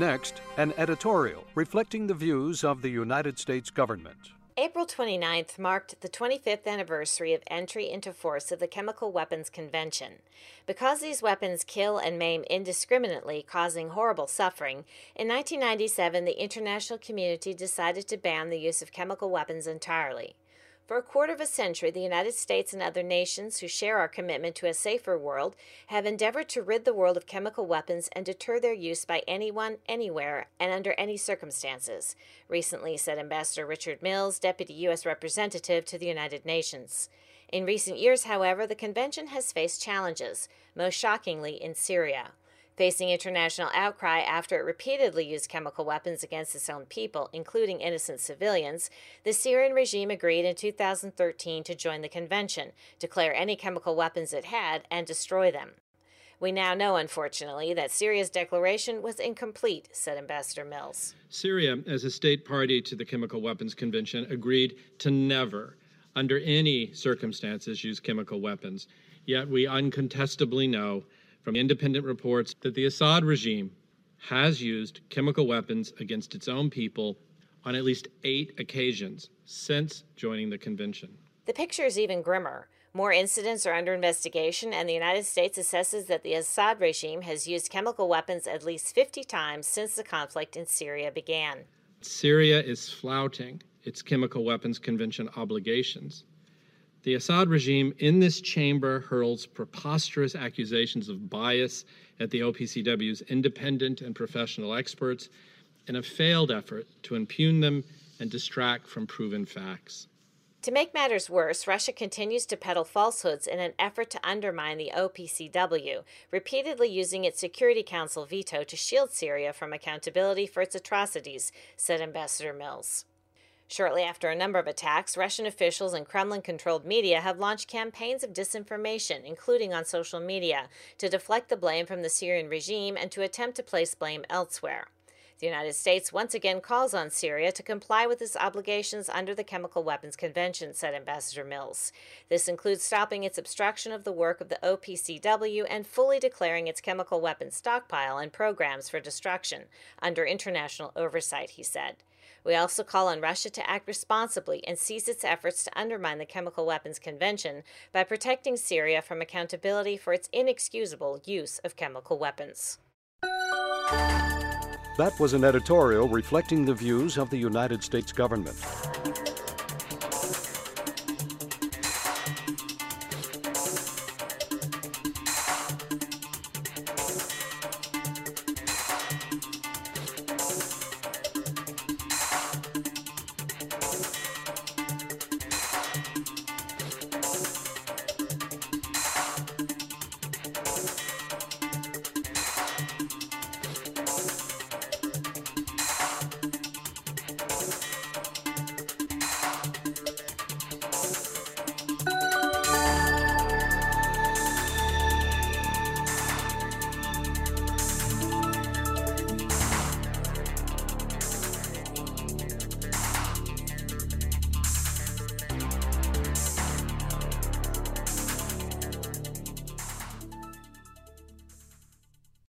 Next, an editorial reflecting the views of the United States government. April 29th marked the 25th anniversary of entry into force of the Chemical Weapons Convention. Because these weapons kill and maim indiscriminately, causing horrible suffering, in 1997 the international community decided to ban the use of chemical weapons entirely. For a quarter of a century, the United States and other nations who share our commitment to a safer world have endeavored to rid the world of chemical weapons and deter their use by anyone, anywhere, and under any circumstances, recently said Ambassador Richard Mills, Deputy U.S. Representative to the United Nations. In recent years, however, the convention has faced challenges, most shockingly in Syria. Facing international outcry after it repeatedly used chemical weapons against its own people, including innocent civilians, the Syrian regime agreed in 2013 to join the convention, declare any chemical weapons it had, and destroy them. We now know, unfortunately, that Syria's declaration was incomplete, said Ambassador Mills. Syria, as a state party to the Chemical Weapons Convention, agreed to never, under any circumstances, use chemical weapons. Yet we uncontestably know from independent reports that the Assad regime has used chemical weapons against its own people on at least 8 occasions since joining the convention. The picture is even grimmer. More incidents are under investigation, and the United States assesses that the Assad regime has used chemical weapons at least 50 times since the conflict in Syria began. Syria is flouting its Chemical Weapons Convention obligations. The Assad regime in this chamber hurls preposterous accusations of bias at the OPCW's independent and professional experts in a failed effort to impugn them and distract from proven facts. To make matters worse, Russia continues to peddle falsehoods in an effort to undermine the OPCW, repeatedly using its Security Council veto to shield Syria from accountability for its atrocities, said Ambassador Mills. Shortly after a number of attacks, Russian officials and Kremlin-controlled media have launched campaigns of disinformation, including on social media, to deflect the blame from the Syrian regime and to attempt to place blame elsewhere. The United States once again calls on Syria to comply with its obligations under the Chemical Weapons Convention, said Ambassador Mills. This includes stopping its obstruction of the work of the OPCW and fully declaring its chemical weapons stockpile and programs for destruction under international oversight, he said. We also call on Russia to act responsibly and cease its efforts to undermine the Chemical Weapons Convention by protecting Syria from accountability for its inexcusable use of chemical weapons. That was an editorial reflecting the views of the United States government.